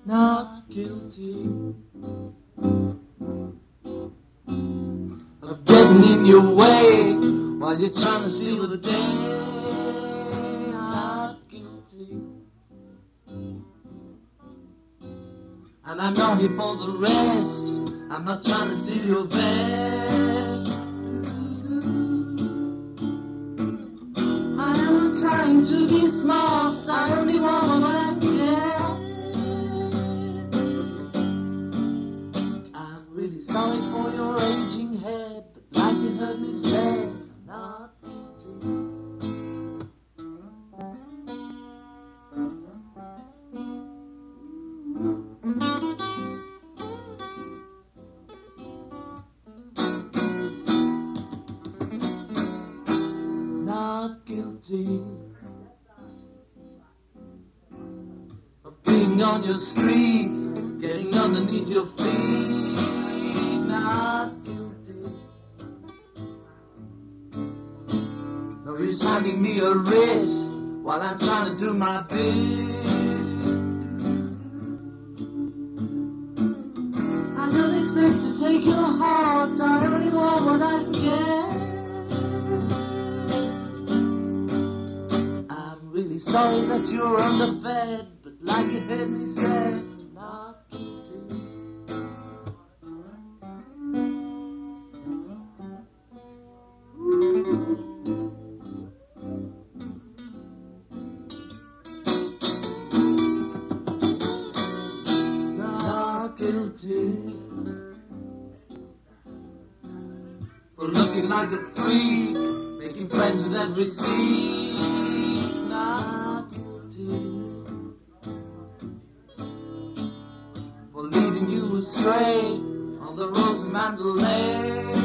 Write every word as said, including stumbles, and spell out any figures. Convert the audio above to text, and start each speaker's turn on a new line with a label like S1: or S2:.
S1: not guilty of getting in your way while you're trying to steal the day. Not guilty. And I'm not here for the rest. I'm not trying to steal your best. I am not trying to be smart. I only want what I get. I'm really sorry for your aging head, but like you heard me say, not guilty. Not guilty of being on your street, getting underneath your feet. Not guilty. No use handing me a writ while I'm trying to do my bit. I don't expect to take your heart. I only want what I get. Really sorry that you're underfed, but like you heard me say, not guilty. Not guilty for looking like a freak, making friends with every seat. Not guilty for leading you astray on the roads of Mandalay.